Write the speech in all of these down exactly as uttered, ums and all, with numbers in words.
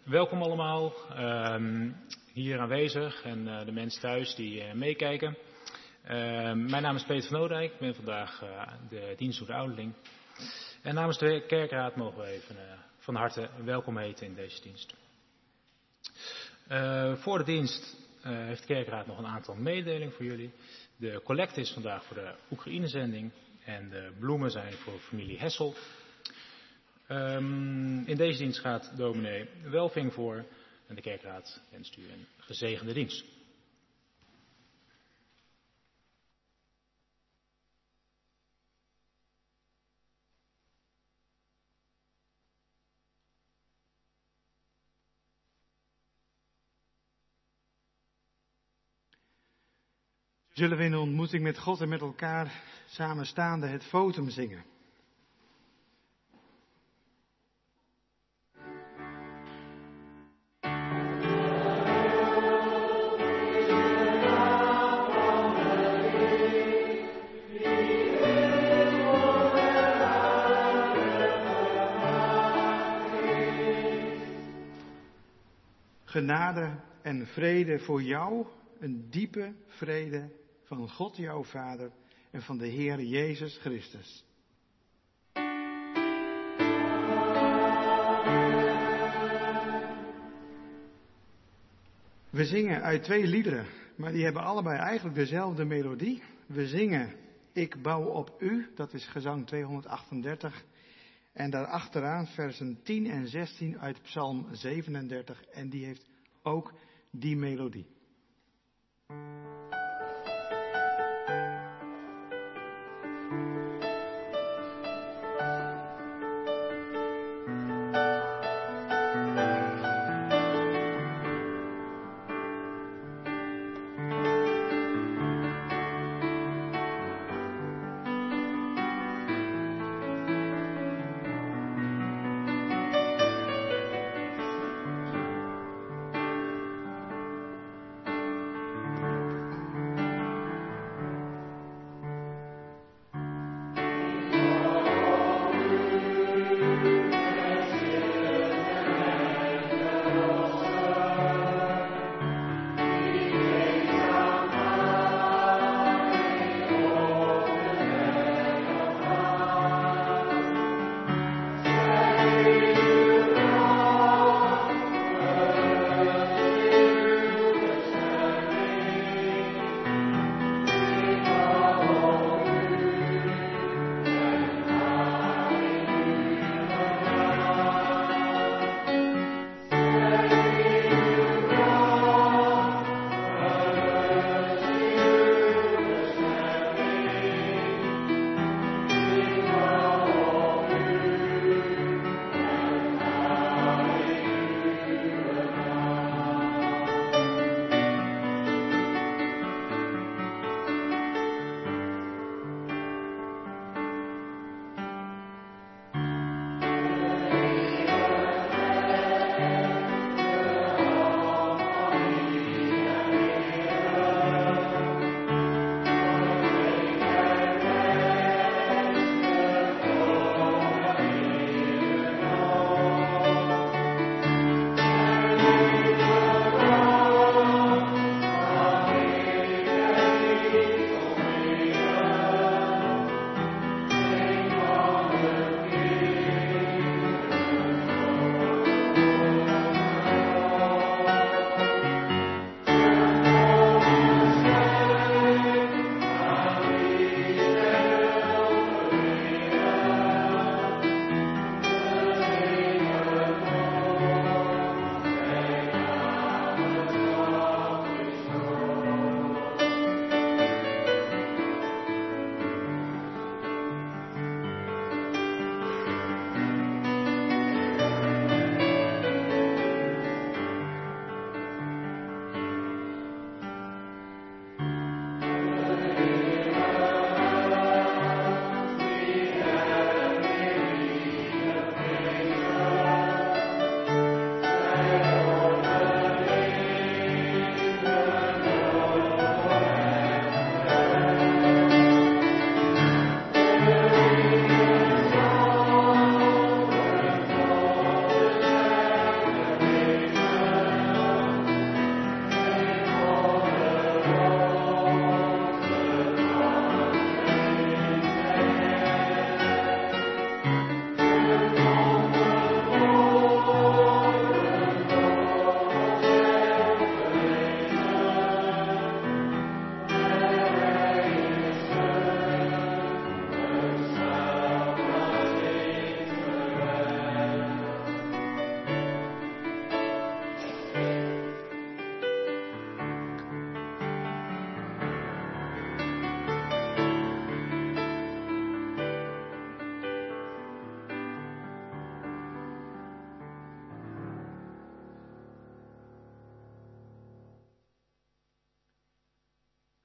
welkom allemaal, uh, hier aanwezig en uh, de mensen thuis die uh, meekijken. Uh, mijn naam is Peter van Oudijk, ik ben vandaag uh, de dienstdoende ouderling. En namens de kerkraad mogen we even uh, van harte welkom heten in deze dienst. Uh, voor de dienst uh, heeft de kerkraad nog een aantal mededelingen voor jullie. De collecte is vandaag voor de Oekraïne-zending en de bloemen zijn voor familie Hessel. Um, in deze dienst gaat dominee Welving voor en de kerkraad wenst u een gezegende dienst. Zullen we in de ontmoeting met God en met elkaar samen staande het votum zingen? Genade en vrede voor jou, een diepe vrede van God jouw Vader en van de Heer Jezus Christus. We zingen uit twee liederen, maar die hebben allebei eigenlijk dezelfde melodie. We zingen Ik bouw op u, dat is gezang tweehonderdachtendertig. En daarachteraan versen tien en zestien uit Psalm zevenendertig en die heeft ook die melodie.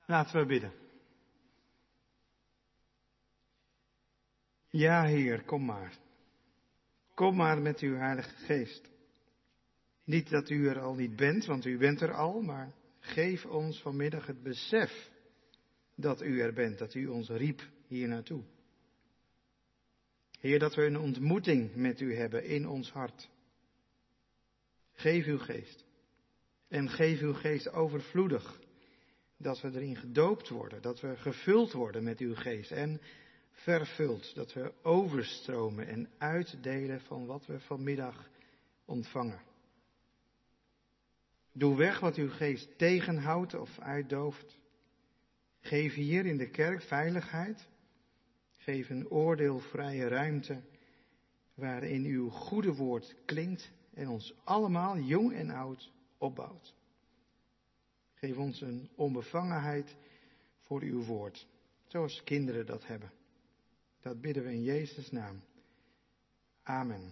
Laten we bidden. Ja, Heer, kom maar. Kom maar met uw Heilige Geest. Niet dat u er al niet bent, want u bent er al, maar geef ons vanmiddag het besef dat u er bent, dat u ons riep hier naartoe. Heer, dat we een ontmoeting met u hebben in ons hart. Geef uw geest. En geef uw geest overvloedig. Dat we erin gedoopt worden, dat we gevuld worden met uw geest en vervuld. Dat we overstromen en uitdelen van wat we vanmiddag ontvangen. Doe weg wat uw geest tegenhoudt of uitdooft. Geef hier in de kerk veiligheid. Geef een oordeelvrije ruimte waarin uw goede woord klinkt en ons allemaal, jong en oud, opbouwt. Geef ons een onbevangenheid voor uw woord, zoals kinderen dat hebben. Dat bidden we in Jezus' naam. Amen.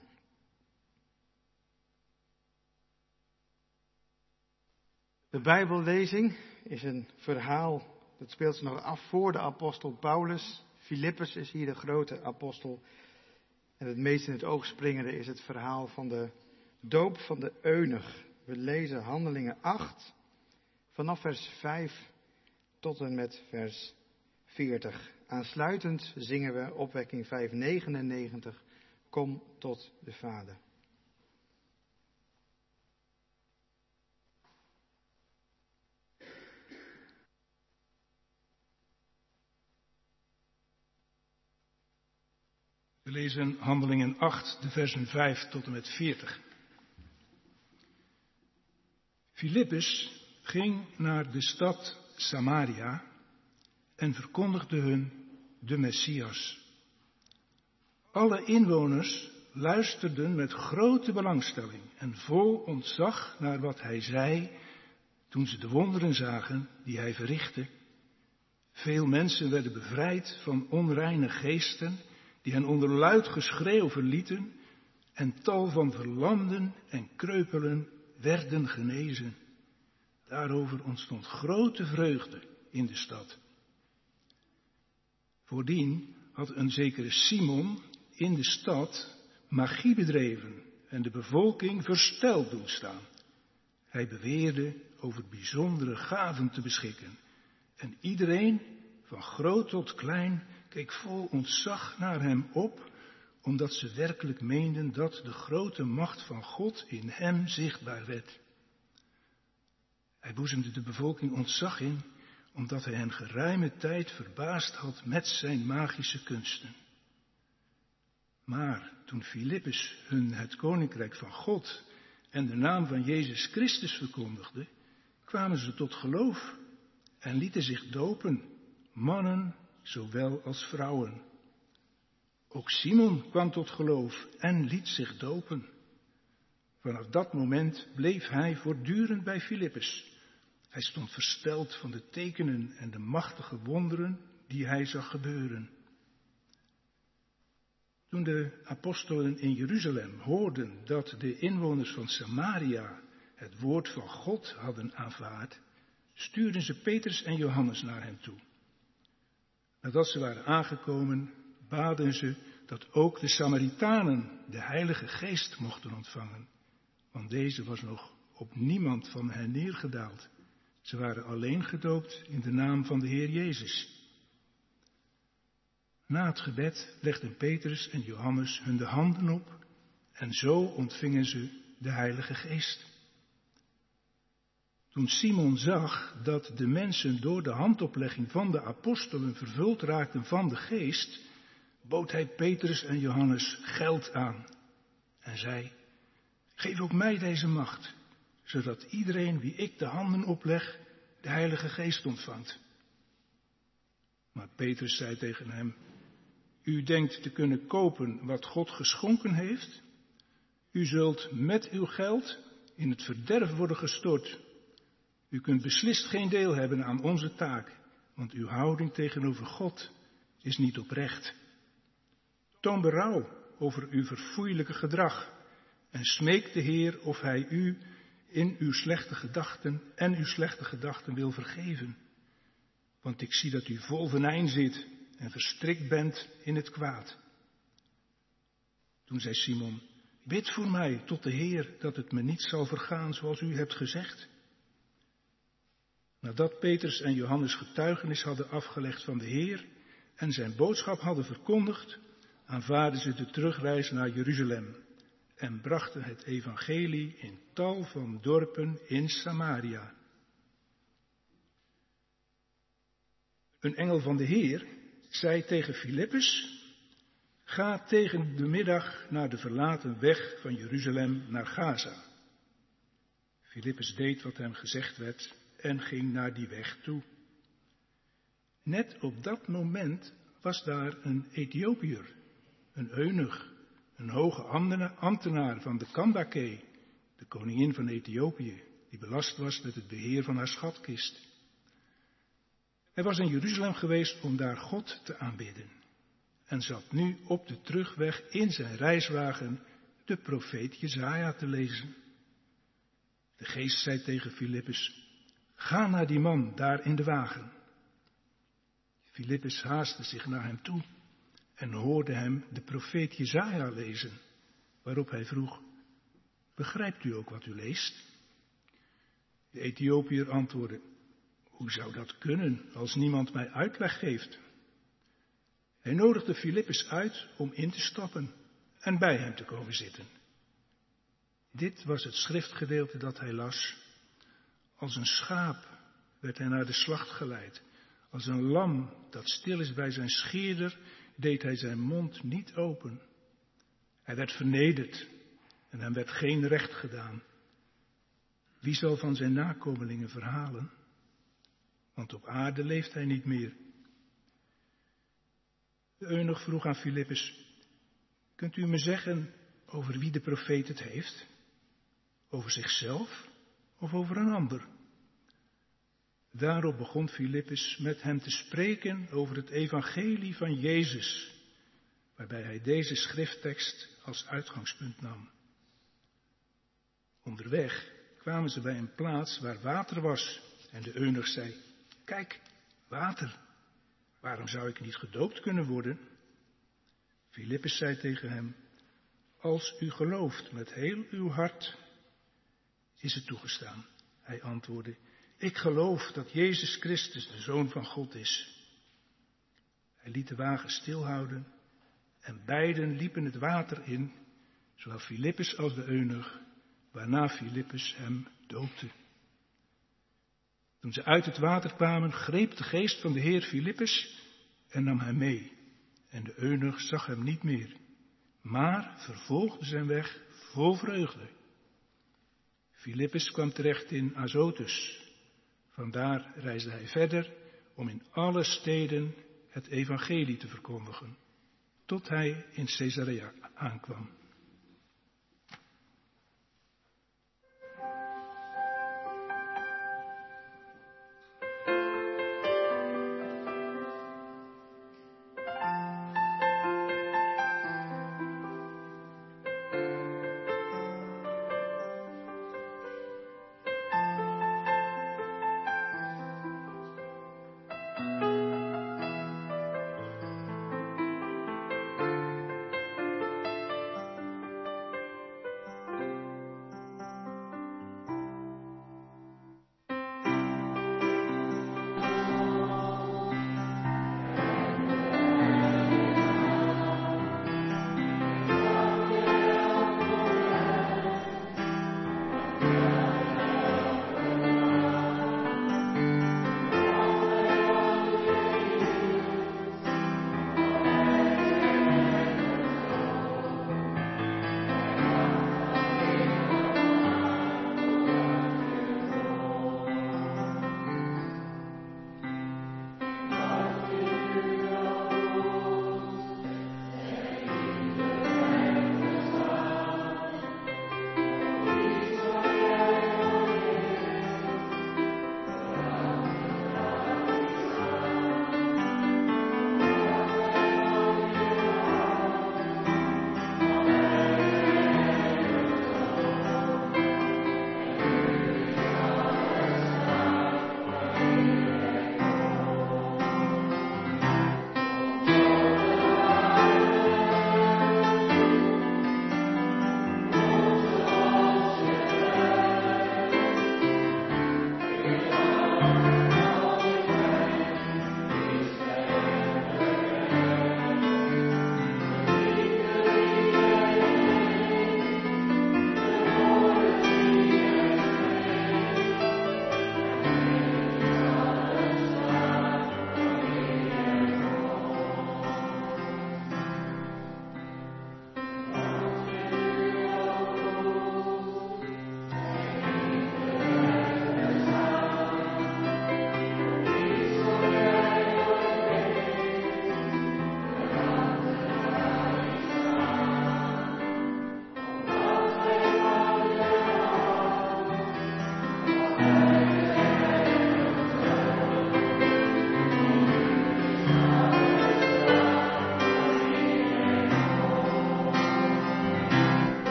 De Bijbellezing is een verhaal, dat speelt zich nog af voor de apostel Paulus. Filippus is hier de grote apostel. En het meest in het oog springende is het verhaal van de doop van de eunuch. We lezen Handelingen acht, vanaf vers vijf tot en met vers veertig. Aansluitend zingen we opwekking vijfhonderdnegenennegentig, Kom tot de Vader. We lezen Handelingen acht, de versen vijf tot en met veertig. Filippus ging naar de stad Samaria en verkondigde hun de Messias. Alle inwoners luisterden met grote belangstelling en vol ontzag naar wat hij zei toen ze de wonderen zagen die hij verrichtte. Veel mensen werden bevrijd van onreine geesten die hen onder luid geschreeuw verlieten en tal van verlamden en kreupelen werden genezen. Daarover ontstond grote vreugde in de stad. Voordien had een zekere Simon in de stad magie bedreven en de bevolking versteld doen staan. Hij beweerde over bijzondere gaven te beschikken en iedereen, van groot tot klein, keek vol ontzag naar hem op, omdat ze werkelijk meenden dat de grote macht van God in hem zichtbaar werd. Hij boezemde de bevolking ontzag in, omdat hij hen geruime tijd verbaasd had met zijn magische kunsten. Maar toen Filippus hun het koninkrijk van God en de naam van Jezus Christus verkondigde, kwamen ze tot geloof en lieten zich dopen, mannen zowel als vrouwen. Ook Simon kwam tot geloof en liet zich dopen. Vanaf dat moment bleef hij voortdurend bij Filippus. Hij stond versteld van de tekenen en de machtige wonderen die hij zag gebeuren. Toen de apostelen in Jeruzalem hoorden dat de inwoners van Samaria het woord van God hadden aanvaard, stuurden ze Petrus en Johannes naar hem toe. Nadat ze waren aangekomen, baden ze dat ook de Samaritanen de Heilige Geest mochten ontvangen, want deze was nog op niemand van hen neergedaald. Ze waren alleen gedoopt in de naam van de Heer Jezus. Na het gebed legden Petrus en Johannes hun de handen op en zo ontvingen ze de Heilige Geest. Toen Simon zag dat de mensen door de handoplegging van de apostelen vervuld raakten van de Geest, bood hij Petrus en Johannes geld aan en zei: geef ook mij deze macht, zodat iedereen wie ik de handen opleg, de Heilige Geest ontvangt. Maar Petrus zei tegen hem: u denkt te kunnen kopen wat God geschonken heeft? U zult met uw geld in het verderf worden gestort. U kunt beslist geen deel hebben aan onze taak, want uw houding tegenover God is niet oprecht. Toon berouw over uw verfoeilijke gedrag en smeek de Heer of hij u in uw slechte gedachten en uw slechte gedachten wil vergeven. want ik zie dat u vol venijn zit en verstrikt bent in het kwaad. Toen zei Simon, bid voor mij tot de Heer dat het me niet zal vergaan zoals u hebt gezegd. Nadat Petrus en Johannes getuigenis hadden afgelegd van de Heer en zijn boodschap hadden verkondigd, aanvaardden ze de terugreis naar Jeruzalem en brachten het evangelie in tal van dorpen in Samaria. Een engel van de Heer zei tegen Filippus, ga tegen de middag naar de verlaten weg van Jeruzalem naar Gaza. Filippus deed wat hem gezegd werd en ging naar die weg toe. Net op dat moment was daar een Ethiopiër, een eunuch, een hoge ambtenaar van de Kandake, de koningin van Ethiopië, die belast was met het beheer van haar schatkist. Hij was in Jeruzalem geweest om daar God te aanbidden en zat nu op de terugweg in zijn reiswagen de profeet Jesaja te lezen. De geest zei tegen Filippus, ga naar die man daar in de wagen. Filippus haastte zich naar hem toe en hoorde hem de profeet Jesaja lezen, waarop hij vroeg, begrijpt u ook wat u leest? De Ethiopiër antwoordde, hoe zou dat kunnen als niemand mij uitleg geeft? Hij nodigde Filippus uit om in te stappen en bij hem te komen zitten. Dit was het schriftgedeelte dat hij las. Als een schaap werd hij naar de slacht geleid. Als een lam dat stil is bij zijn scheerder, deed hij zijn mond niet open. Hij werd vernederd en hem werd geen recht gedaan. Wie zal van zijn nakomelingen verhalen? Want op aarde leeft hij niet meer. De eunuch vroeg aan Filippus, kunt u me zeggen over wie de profeet het heeft? Over zichzelf of over een ander? Daarop begon Filippus met hem te spreken over het evangelie van Jezus, waarbij hij deze schrifttekst als uitgangspunt nam. Onderweg kwamen ze bij een plaats waar water was en de eunuch zei, kijk, water, waarom zou ik niet gedoopt kunnen worden? Filippus zei tegen hem, als u gelooft met heel uw hart, is het toegestaan. Hij antwoordde, ik geloof dat Jezus Christus de Zoon van God is. Hij liet de wagen stilhouden en beiden liepen het water in, zowel Filippus als de eunuch, waarna Filippus hem doopte. Toen ze uit het water kwamen, greep de geest van de Heer Filippus en nam hem mee. En de eunuch zag hem niet meer, maar vervolgde zijn weg vol vreugde. Filippus kwam terecht in Azotus. Vandaar reisde hij verder om in alle steden het evangelie te verkondigen, tot hij in Caesarea aankwam.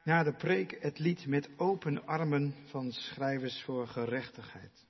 Na de preek het lied Met open armen van Schrijvers voor Gerechtigheid.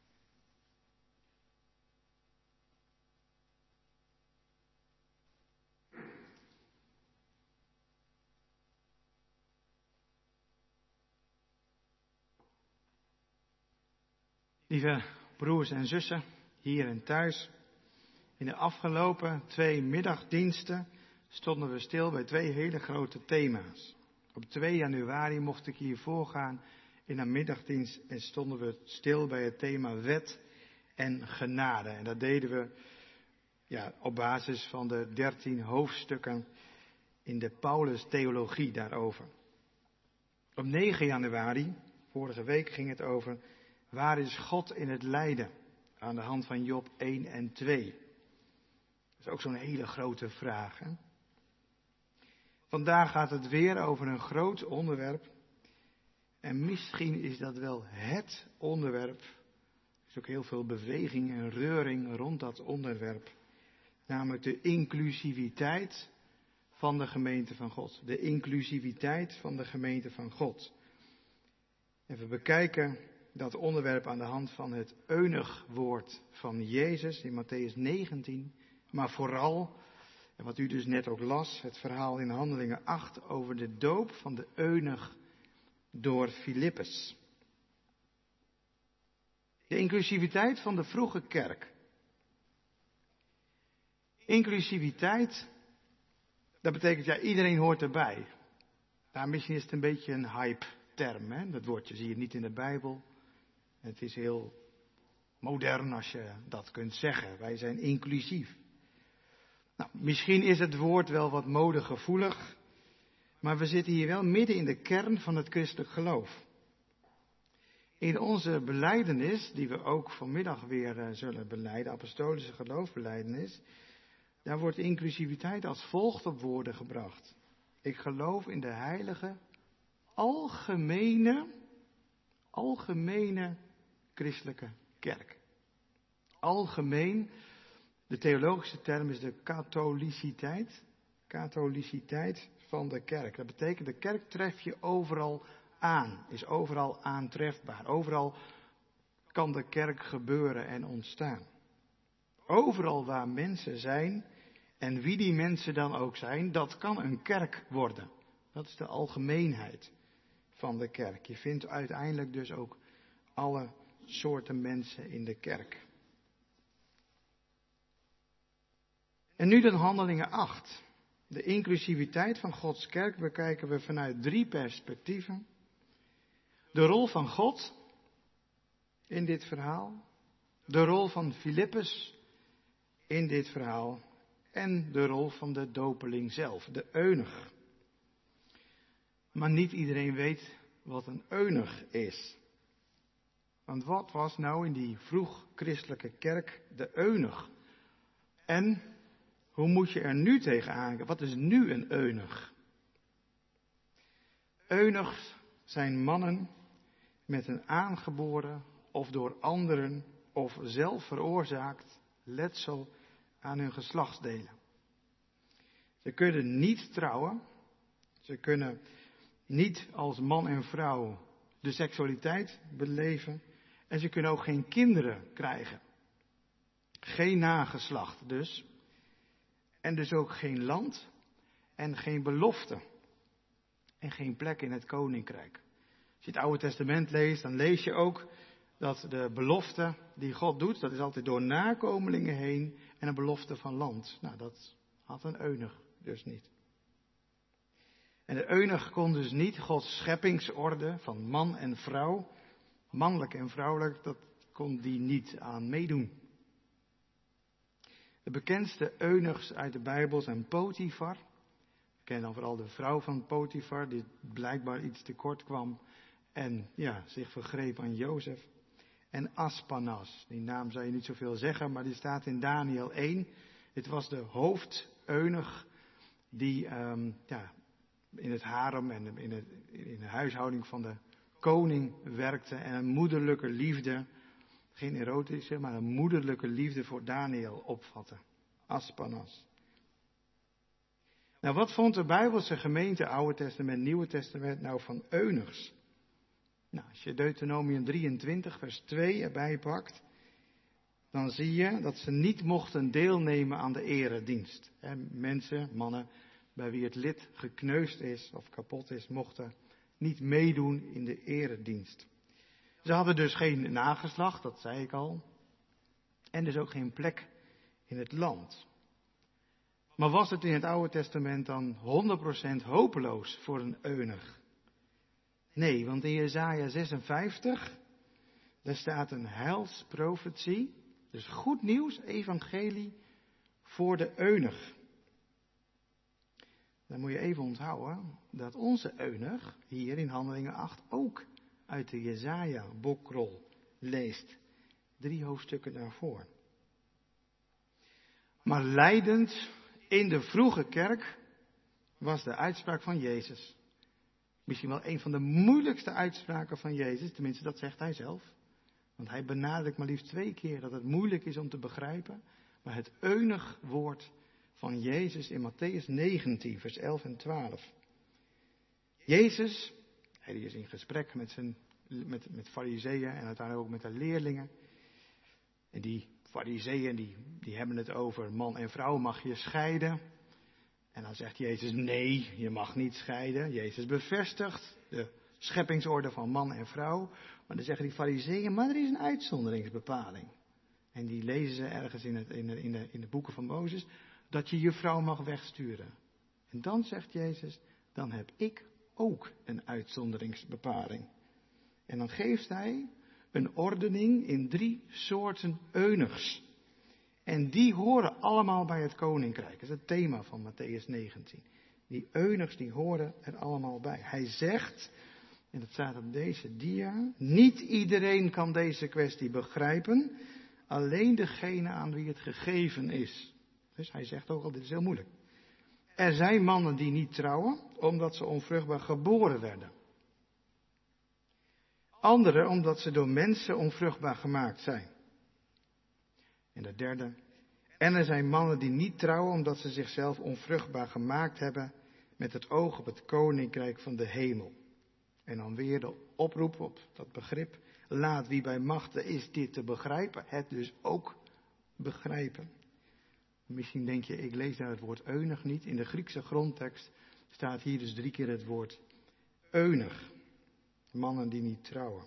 Lieve broers en zussen, hier en thuis. In de afgelopen twee middagdiensten stonden we stil bij twee hele grote thema's. Op twee januari mocht ik hier voorgaan in een middagdienst en stonden we stil bij het thema wet en genade. En dat deden we ja, op basis van de dertien hoofdstukken in de Paulus-theologie daarover. Op negen januari, vorige week, ging het over waar is God in het lijden? Aan de hand van Job één en twee. Dat is ook zo'n hele grote vraag. Hè? Vandaag gaat het weer over een groot onderwerp. En misschien is dat wel het onderwerp. Er is ook heel veel beweging en reuring rond dat onderwerp. Namelijk de inclusiviteit van de gemeente van God. De inclusiviteit van de gemeente van God. En we bekijken dat onderwerp aan de hand van het eunigwoord van Jezus in Matthäus negentien. Maar vooral, en wat u dus net ook las, het verhaal in Handelingen acht over de doop van de eunig door Filippus. De inclusiviteit van de vroege kerk. Inclusiviteit, dat betekent ja, iedereen hoort erbij. Nou, misschien is het een beetje een hype term, hè? Dat woordje zie je niet in de Bijbel. Het is heel modern als je dat kunt zeggen. Wij zijn inclusief. Nou, misschien is het woord wel wat modegevoelig, maar we zitten hier wel midden in de kern van het christelijk geloof. In onze belijdenis, die we ook vanmiddag weer uh, zullen belijden, apostolische geloofsbelijdenis, daar wordt inclusiviteit als volgt op woorden gebracht. Ik geloof in de heilige, algemene, algemene christelijke kerk. Algemeen, de theologische term is de katholiciteit. Katholiciteit van de kerk. Dat betekent, de kerk tref je overal aan. Is overal aantrefbaar. Overal kan de kerk gebeuren en ontstaan. Overal waar mensen zijn, en wie die mensen dan ook zijn, dat kan een kerk worden. Dat is de algemeenheid van de kerk. Je vindt uiteindelijk dus ook alle soorten mensen in de kerk. En nu dan Handelingen acht. De inclusiviteit van Gods kerk bekijken we vanuit drie perspectieven. De rol van God in dit verhaal. De rol van Filippus in dit verhaal. En de rol van de dopeling zelf, de eunig. Maar niet iedereen weet wat een eunig is. Want wat was nou in die vroeg christelijke kerk de eunig? En hoe moet je er nu tegenaan kijken? Wat is nu een eunig? Eunigs zijn mannen met een aangeboren of door anderen of zelf veroorzaakt letsel aan hun geslachtsdelen. Ze kunnen niet trouwen. Ze kunnen niet als man en vrouw de seksualiteit beleven. En ze kunnen ook geen kinderen krijgen. Geen nageslacht dus. En dus ook geen land en geen belofte. En geen plek in het koninkrijk. Als je het Oude Testament leest, dan lees je ook dat de belofte die God doet, dat is altijd door nakomelingen heen en een belofte van land. Nou, dat had een eunig dus niet. En de eunig kon dus niet Gods scheppingsorde van man en vrouw, mannelijk en vrouwelijk, dat kon die niet aan meedoen. De bekendste eunigs uit de Bijbel zijn Potifar. We kennen dan vooral de vrouw van Potifar, die blijkbaar iets tekort kwam en ja, zich vergreep aan Jozef. En Aspanas, die naam zou je niet zoveel zeggen, maar die staat in Daniel één. Dit was de hoofdeunig die um, ja, in het harem en in, het, in de huishouding van de koning werkte en een moederlijke liefde, geen erotische, maar een moederlijke liefde voor Daniel opvatte. Aspanas. Nou, wat vond de Bijbelse gemeente, Oude Testament, Nieuwe Testament, nou van eunuchs? Nou, als je Deuteronomium drieëntwintig, vers twee erbij pakt, dan zie je dat ze niet mochten deelnemen aan de eredienst. En mensen, mannen, bij wie het lid gekneusd is of kapot is, mochten niet meedoen in de eredienst. Ze hadden dus geen nageslacht, dat zei ik al. En dus ook geen plek in het land. Maar was het in het Oude Testament dan honderd procent hopeloos voor een eunuch? Nee, want in Jesaja zesenvijftig, daar staat een heilsprofetie. Dus goed nieuws, evangelie voor de eunuch. Dan moet je even onthouden dat onze eunuch hier in Handelingen acht ook uit de Jesaja-bokrol leest. Drie hoofdstukken daarvoor. Maar leidend in de vroege kerk was de uitspraak van Jezus. Misschien wel een van de moeilijkste uitspraken van Jezus, tenminste dat zegt hij zelf. Want hij benadrukt maar liefst twee keer dat het moeilijk is om te begrijpen. Maar het eunuchwoord van Jezus in Mattheüs negentien, vers elf en twaalf. Jezus, hij is in gesprek met, zijn, met, met fariseeën en uiteindelijk ook met de leerlingen. En die fariseeën die, die hebben het over man en vrouw mag je scheiden. En dan zegt Jezus nee, je mag niet scheiden. Jezus bevestigt de scheppingsorde van man en vrouw. Maar dan zeggen die fariseeën, maar er is een uitzonderingsbepaling. En die lezen ze ergens in, het, in, de, in, de, in de boeken van Mozes, dat je je vrouw mag wegsturen. En dan zegt Jezus, dan heb ik ook een uitzonderingsbepaling. En dan geeft hij een ordening in drie soorten eunuchs. En die horen allemaal bij het koninkrijk. Dat is het thema van Mattheüs negentien. Die eunuchs die horen er allemaal bij. Hij zegt, en dat staat op deze dia, niet iedereen kan deze kwestie begrijpen, alleen degene aan wie het gegeven is. Dus hij zegt ook al, dit is heel moeilijk. Er zijn mannen die niet trouwen, omdat ze onvruchtbaar geboren werden. Anderen omdat ze door mensen onvruchtbaar gemaakt zijn. En de derde. En er zijn mannen die niet trouwen omdat ze zichzelf onvruchtbaar gemaakt hebben met het oog op het koninkrijk van de hemel. En dan weer de oproep op dat begrip. Laat wie bij machten is dit te begrijpen, het dus ook begrijpen. Misschien denk je, ik lees daar het woord eunuch niet. In de Griekse grondtekst staat hier dus drie keer het woord eunuch. Mannen die niet trouwen.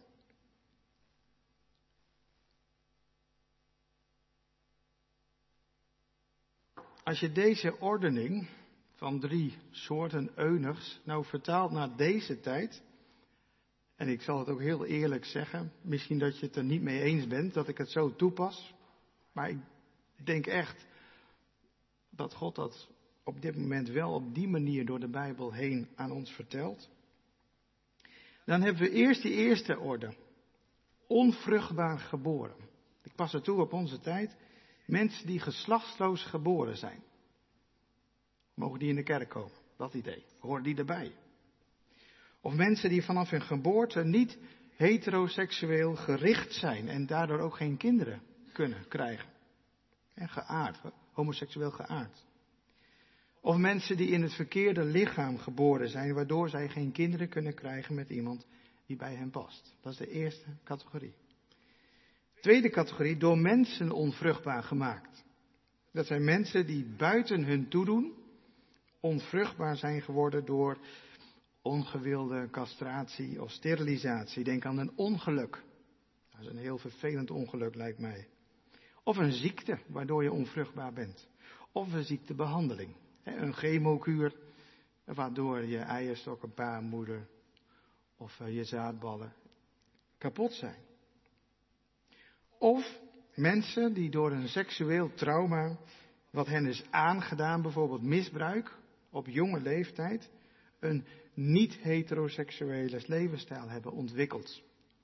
Als je deze ordening van drie soorten eunuchs nou vertaalt naar deze tijd. En ik zal het ook heel eerlijk zeggen. Misschien dat je het er niet mee eens bent dat ik het zo toepas. Maar ik denk echt dat God dat op dit moment wel op die manier door de Bijbel heen aan ons vertelt. Dan hebben we eerst die eerste orde. Onvruchtbaar geboren. Ik pas het toe op onze tijd. Mensen die geslachtsloos geboren zijn. Mogen die in de kerk komen? Dat idee. Horen die erbij? Of mensen die vanaf hun geboorte niet heteroseksueel gericht zijn. En daardoor ook geen kinderen kunnen krijgen. En geaard. Homoseksueel geaard. Of mensen die in het verkeerde lichaam geboren zijn, waardoor zij geen kinderen kunnen krijgen met iemand die bij hen past. Dat is de eerste categorie. Tweede categorie, door mensen onvruchtbaar gemaakt. Dat zijn mensen die buiten hun toedoen onvruchtbaar zijn geworden door ongewilde castratie of sterilisatie. Denk aan een ongeluk. Dat is een heel vervelend ongeluk, lijkt mij. Of een ziekte, waardoor je onvruchtbaar bent. Of een ziektebehandeling. Een chemokuur, waardoor je eierstok, baarmoeder of je zaadballen kapot zijn. Of mensen die door een seksueel trauma, wat hen is aangedaan, bijvoorbeeld misbruik op jonge leeftijd, een niet-heteroseksuele levensstijl hebben ontwikkeld.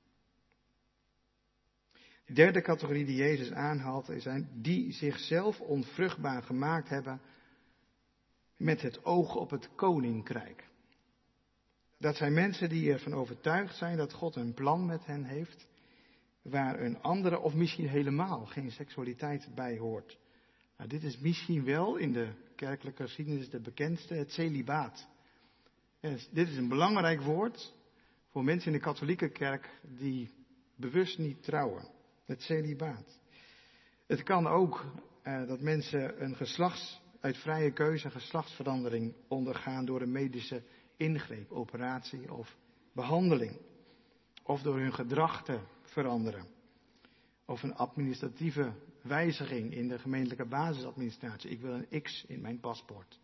De derde categorie die Jezus aanhaalt, zijn die zichzelf onvruchtbaar gemaakt hebben met het oog op het koninkrijk. Dat zijn mensen die ervan overtuigd zijn dat God een plan met hen heeft, waar een andere of misschien helemaal geen seksualiteit bij hoort. Nou, dit is misschien wel in de kerkelijke geschiedenis de bekendste, het celibaat. En dit is een belangrijk woord voor mensen in de katholieke kerk die bewust niet trouwen. Het celibaat. Het kan ook uh, dat mensen een geslachts, uit vrije keuze een geslachtsverandering ondergaan door een medische ingreep, operatie of behandeling. Of door hun gedrag te veranderen. Of een administratieve wijziging in de gemeentelijke basisadministratie. Ik wil een X in mijn paspoort.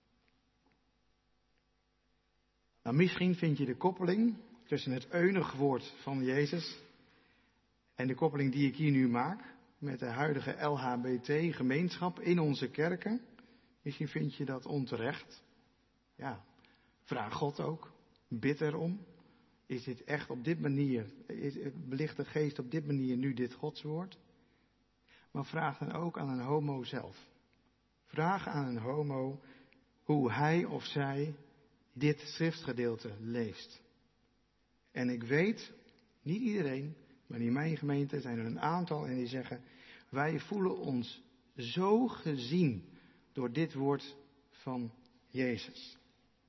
Nou, misschien vind je de koppeling tussen het eunig woord van Jezus en de koppeling die ik hier nu maak met de huidige L H B T-gemeenschap in onze kerken. Misschien vind je dat onterecht. Ja, vraag God ook. Bid erom. Is dit echt op dit manier, is, belicht de geest op dit manier nu dit Godswoord? Maar vraag dan ook aan een homo zelf. Vraag aan een homo hoe hij of zij dit schriftgedeelte leest. En ik weet, niet iedereen, maar in mijn gemeente zijn er een aantal en die zeggen, wij voelen ons zo gezien door dit woord van Jezus.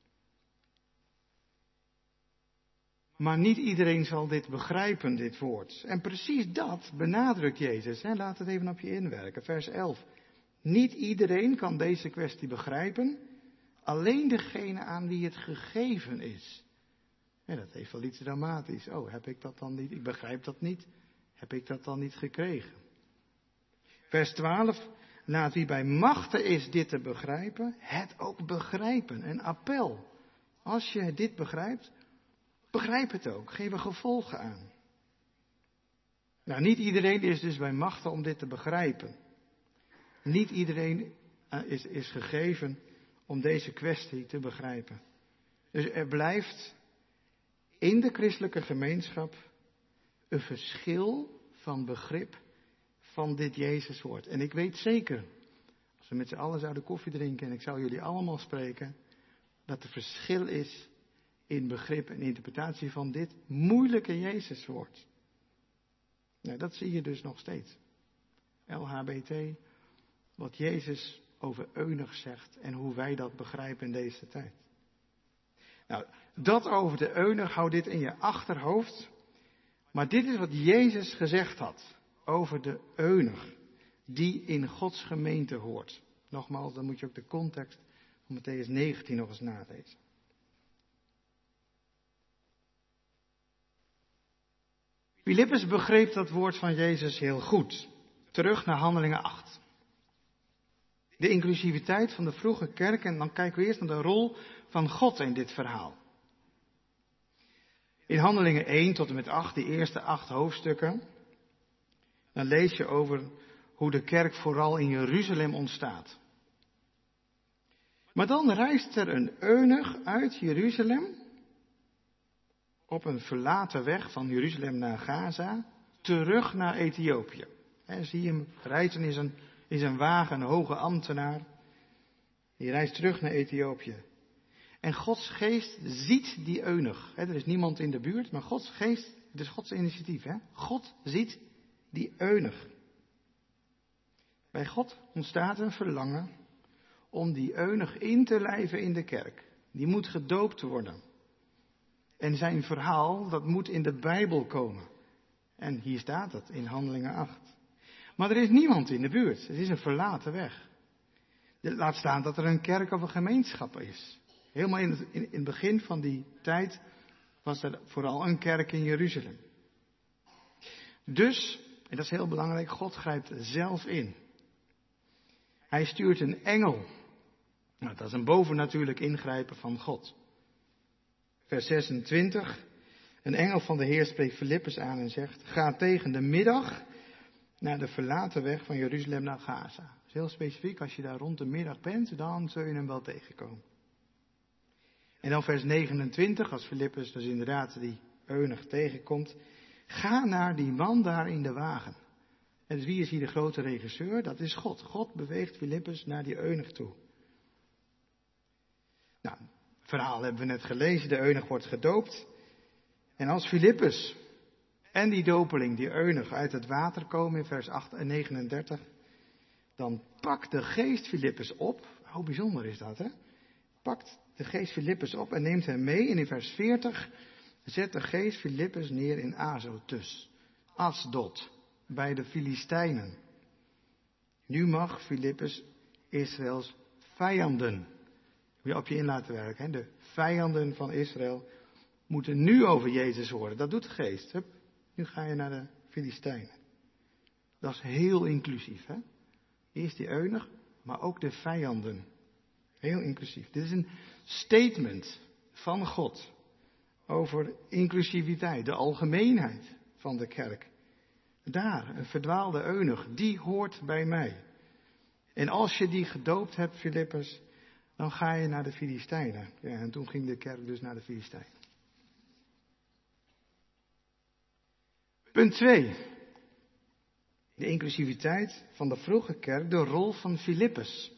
Maar niet iedereen zal dit begrijpen, dit woord. En precies dat benadrukt Jezus. Hè? Laat het even op je inwerken. Vers elf. Niet iedereen kan deze kwestie begrijpen. Alleen degene aan wie het gegeven is. Ja, dat heeft wel iets dramatisch. Oh, heb ik dat dan niet? Ik begrijp dat niet. Heb ik dat dan niet gekregen? Vers twaalf. Laat wie bij machten is dit te begrijpen, het ook begrijpen. Een appel. Als je dit begrijpt, begrijp het ook. Geef er gevolgen aan. Nou, niet iedereen is dus bij machten om dit te begrijpen. Niet iedereen is, is gegeven om deze kwestie te begrijpen. Dus er blijft in de christelijke gemeenschap een verschil van begrip van dit Jezuswoord. En ik weet zeker, als we met z'n allen zouden koffie drinken en ik zou jullie allemaal spreken, dat er verschil is in begrip en interpretatie van dit moeilijke Jezuswoord. Nou, dat zie je dus nog steeds. L H B T, wat Jezus over eunig zegt en hoe wij dat begrijpen in deze tijd. Nou, dat over de eunig, hou dit in je achterhoofd. Maar dit is wat Jezus gezegd had over de eunig, die in Gods gemeente hoort. Nogmaals, dan moet je ook de context van Mattheüs negentien nog eens nalezen. Filippus begreep dat woord van Jezus heel goed. Terug naar Handelingen acht. De inclusiviteit van de vroege kerk, en dan kijken we eerst naar de rol van God in dit verhaal. In Handelingen één tot en met acht, die eerste acht hoofdstukken, dan lees je over hoe de kerk vooral in Jeruzalem ontstaat. Maar dan reist er een eunuch uit Jeruzalem op een verlaten weg van Jeruzalem naar Gaza, terug naar Ethiopië. He, zie je hem reizen in zijn, in zijn wagen, een hoge ambtenaar. Die reist terug naar Ethiopië. En Gods geest ziet die eunuch. He, er is niemand in de buurt, maar Gods geest, het is Gods initiatief. He. God ziet die eunuch. Bij God ontstaat een verlangen om die eunuch in te lijven in de kerk. Die moet gedoopt worden. En zijn verhaal, dat moet in de Bijbel komen. En hier staat het in Handelingen acht. Maar er is niemand in de buurt. Het is een verlaten weg. Laat staan dat er een kerk of een gemeenschap is. Helemaal in het, in, in het begin van die tijd was er vooral een kerk in Jeruzalem. Dus, en dat is heel belangrijk, God grijpt zelf in. Hij stuurt een engel. Nou, dat is een bovennatuurlijk ingrijpen van God. Vers zesentwintig. Een engel van de Heer spreekt Filippus aan en zegt: ga tegen de middag naar de verlaten weg van Jeruzalem naar Gaza. Dat is heel specifiek, als je daar rond de middag bent, dan zul je hem wel tegenkomen. En dan vers negenentwintig, als Filippus dus inderdaad die eunuch tegenkomt. Ga naar die man daar in de wagen. En dus wie is hier de grote regisseur? Dat is God. God beweegt Filippus naar die eunuch toe. Nou, het verhaal hebben we net gelezen. De eunuch wordt gedoopt. En als Filippus en die dopeling, die eunuch, uit het water komen in vers negenendertig. Dan pakt de geest Filippus op Hoe bijzonder is dat, hè? Pakt de geest Filippus op en neemt hem mee. En in vers veertig zet de geest Filippus neer in Azotus, Asdod, bij de Filistijnen. Nu mag Filippus Israëls vijanden, moet je op je in laten werken, hè? De vijanden van Israël moeten nu over Jezus horen. Dat doet de geest. Hup, nu ga je naar de Filistijnen. Dat is heel inclusief, hè? Eerst die eunuch, maar ook de vijanden. Heel inclusief. Dit is een statement van God over inclusiviteit, de algemeenheid van de kerk. Daar, een verdwaalde eunuch, die hoort bij mij. En als je die gedoopt hebt, Filippus, dan ga je naar de Filistijnen. Ja, en toen ging de kerk dus naar de Filistijnen. Punt twee. De inclusiviteit van de vroege kerk, de rol van Filippus.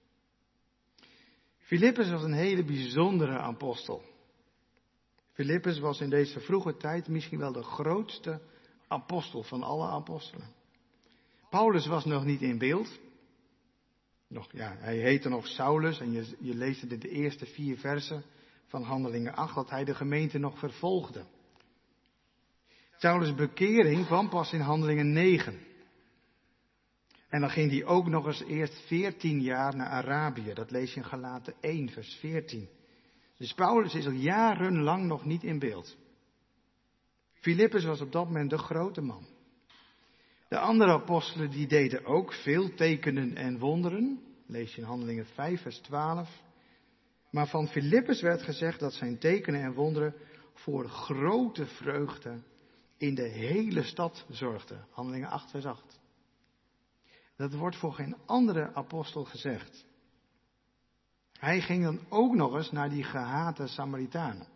Filippus was een hele bijzondere apostel. Filippus was in deze vroege tijd misschien wel de grootste apostel van alle apostelen. Paulus was nog niet in beeld. Nog, ja, hij heette nog Saulus en je, je leest het in de eerste vier versen van Handelingen acht dat hij de gemeente nog vervolgde. Saulus' bekering kwam pas in Handelingen negen. En dan ging hij ook nog eens eerst veertien jaar naar Arabië. Dat lees je in Galaten één, vers veertien. Dus Paulus is al jarenlang nog niet in beeld. Filippus was op dat moment de grote man. De andere apostelen die deden ook veel tekenen en wonderen. Lees je in Handelingen vijf, vers twaalf. Maar van Filippus werd gezegd dat zijn tekenen en wonderen voor grote vreugde in de hele stad zorgden. Handelingen acht, vers acht. Dat wordt voor geen andere apostel gezegd. Hij ging dan ook nog eens naar die gehate Samaritanen.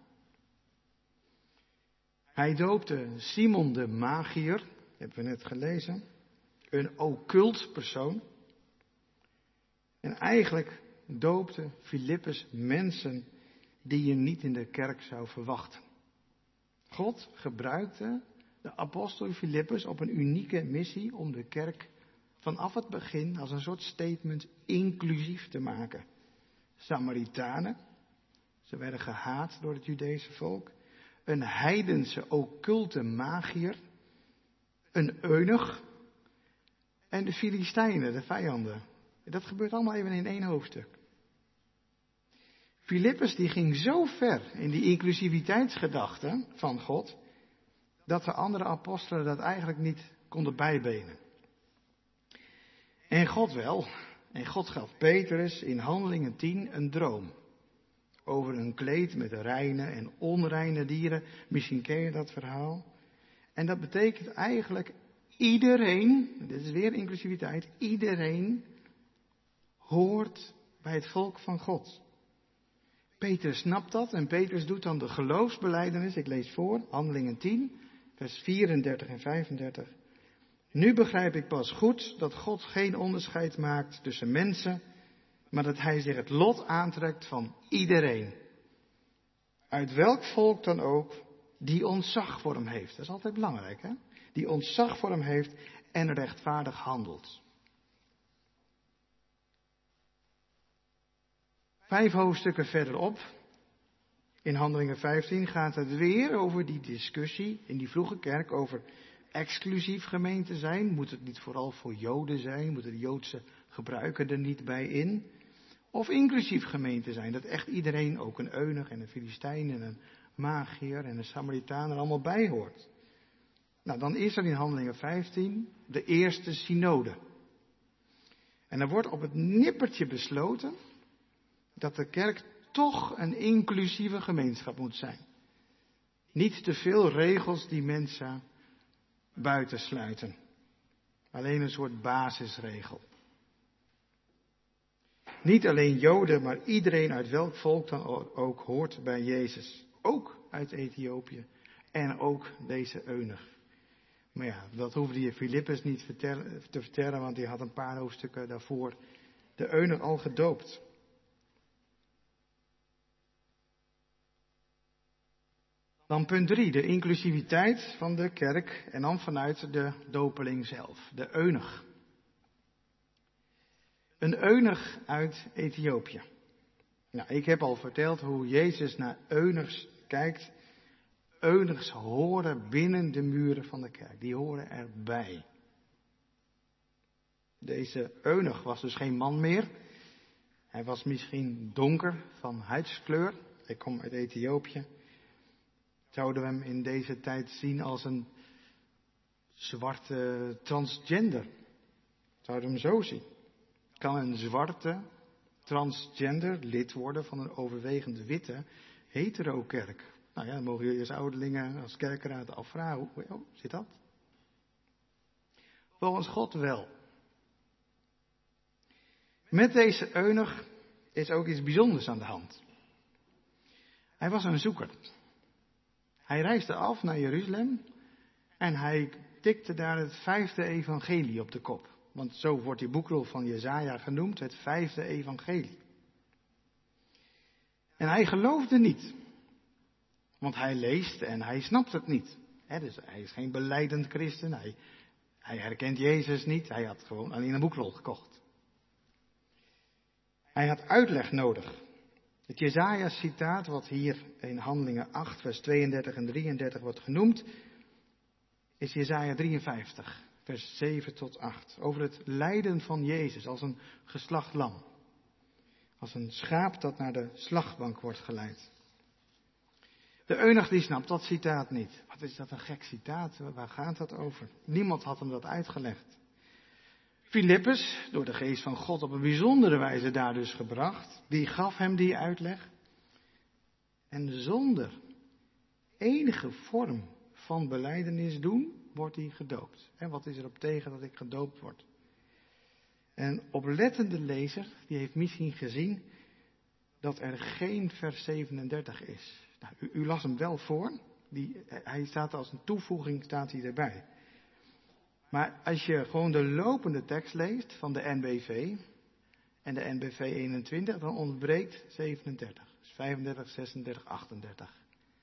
Hij doopte Simon de Magier, hebben we net gelezen, een occult persoon. En eigenlijk doopte Filippus mensen die je niet in de kerk zou verwachten. God gebruikte de apostel Filippus op een unieke missie om de kerk vanaf het begin als een soort statement inclusief te maken. Samaritanen, ze werden gehaat door het Judese volk. Een heidense occulte magier. Een eunuch. En de Filistijnen, de vijanden. Dat gebeurt allemaal even in één hoofdstuk. Filippus die ging zo ver in die inclusiviteitsgedachte van God, dat de andere apostelen dat eigenlijk niet konden bijbenen. En God wel. En God gaf Petrus in Handelingen tien een droom. Over een kleed met reine en onreine dieren. Misschien ken je dat verhaal. En dat betekent eigenlijk iedereen, dit is weer inclusiviteit, iedereen hoort bij het volk van God. Petrus snapt dat en Petrus doet dan de geloofsbelijdenis. Ik lees voor, Handelingen tien, vers vierendertig en vijfendertig. Nu begrijp ik pas goed dat God geen onderscheid maakt tussen mensen, maar dat hij zich het lot aantrekt van iedereen. Uit welk volk dan ook, die ontzag voor hem heeft. Dat is altijd belangrijk, hè? Die ontzag voor hem heeft en rechtvaardig handelt. Vijf hoofdstukken verderop, in Handelingen vijftien, gaat het weer over die discussie in die vroege kerk over exclusief gemeente zijn. Moet het niet vooral voor Joden zijn? Moeten de Joodse gebruiken er niet bij in? Of inclusief gemeente zijn, dat echt iedereen, ook een eunuch en een Filistijn en een magier en een Samaritaan er allemaal bij hoort. Nou, dan is er in Handelingen vijftien de eerste synode. En er wordt op het nippertje besloten dat de kerk toch een inclusieve gemeenschap moet zijn. Niet te veel regels die mensen buitensluiten. Alleen een soort basisregel. Niet alleen Joden, maar iedereen uit welk volk dan ook hoort bij Jezus. Ook uit Ethiopië. En ook deze eunuch. Maar ja, dat hoefde je Filippus niet vertellen, te vertellen, want hij had een paar hoofdstukken daarvoor de eunuch al gedoopt. Dan punt drie, de inclusiviteit van de kerk en dan vanuit de dopeling zelf, de eunuch. Een eunuch uit Ethiopië. Nou, ik heb al verteld hoe Jezus naar eunuchs kijkt. Eunuchs horen binnen de muren van de kerk. Die horen erbij. Deze eunuch was dus geen man meer. Hij was misschien donker van huidskleur. Hij kwam uit Ethiopië. Zouden we hem in deze tijd zien als een zwarte transgender? Zouden we hem zo zien? Kan een zwarte transgender lid worden van een overwegend witte hetero-kerk? Nou ja, dan mogen jullie als ouderlingen, als kerkraad afvragen, hoe oh, zit dat? Volgens God wel. Met deze eunuch is ook iets bijzonders aan de hand. Hij was een zoeker. Hij reisde af naar Jeruzalem en hij tikte daar het vijfde evangelie op de kop. Want zo wordt die boekrol van Jesaja genoemd, het vijfde evangelie. En hij geloofde niet. Want hij leest en hij snapt het niet. He, dus hij is geen belijdend christen. Hij, hij herkent Jezus niet. Hij had gewoon alleen een boekrol gekocht. Hij had uitleg nodig. Het Jesaja-citaat, wat hier in Handelingen acht, vers tweeëndertig en drieëndertig wordt genoemd, is Jesaja drieënvijftig, vers zeven tot acht. Over het lijden van Jezus als een geslacht lam. Als een schaap dat naar de slagbank wordt geleid. De eunuch die snapt dat citaat niet. Wat is dat een gek citaat? Waar gaat dat over? Niemand had hem dat uitgelegd. Filippus, door de geest van God op een bijzondere wijze daar dus gebracht, die gaf hem die uitleg. En zonder enige vorm van belijdenis doen, wordt hij gedoopt. En wat is er op tegen dat ik gedoopt word? En oplettende lezer, die heeft misschien gezien dat er geen vers zevenendertig is. Nou, u, u las hem wel voor. Die, hij staat als een toevoeging, staat hij erbij. Maar als je gewoon de lopende tekst leest van de N B V en de N B V eenentwintig, dan ontbreekt zevenendertig. Dus vijfendertig, zesendertig, achtendertig.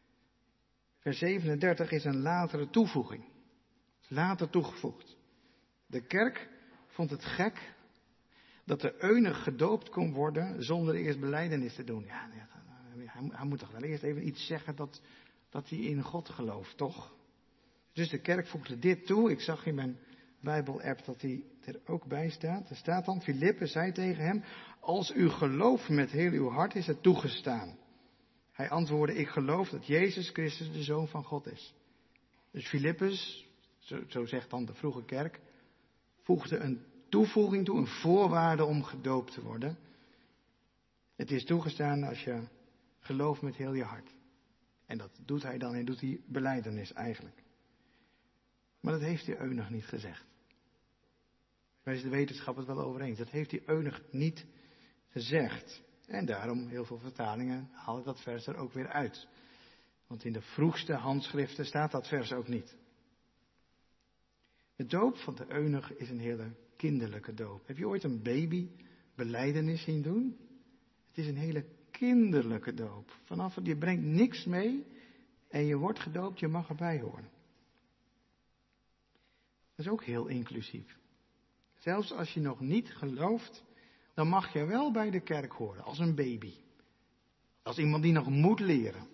Vers zevenendertig is een latere toevoeging. Later toegevoegd. De kerk vond het gek dat de eunuch gedoopt kon worden zonder eerst belijdenis te doen. Ja, hij, hij moet toch wel eerst even iets zeggen dat, dat hij in God gelooft, toch? Dus de kerk voegde dit toe. Ik zag in mijn Bijbel-app dat hij er ook bij staat. Er staat dan, Filippus zei tegen hem, als u gelooft met heel uw hart is het toegestaan. Hij antwoordde, ik geloof dat Jezus Christus de Zoon van God is. Dus Filippus, zo, zo zegt dan de vroege kerk, voegde een toevoeging toe, een voorwaarde om gedoopt te worden. Het is toegestaan als je gelooft met heel je hart. En dat doet hij dan en doet hij belijdenis eigenlijk. Maar dat heeft die eunuch niet gezegd. Daar is de wetenschap het wel over eens. Dat heeft die eunuch niet gezegd. En daarom, heel veel vertalingen halen dat vers er ook weer uit. Want in de vroegste handschriften staat dat vers ook niet. De doop van de eunuch is een hele kinderlijke doop. Heb je ooit een baby belijdenis zien doen? Het is een hele kinderlijke doop. Vanaf het, je brengt niks mee en je wordt gedoopt, je mag erbij horen. Dat is ook heel inclusief. Zelfs als je nog niet gelooft, dan mag je wel bij de kerk horen, als een baby. Als iemand die nog moet leren.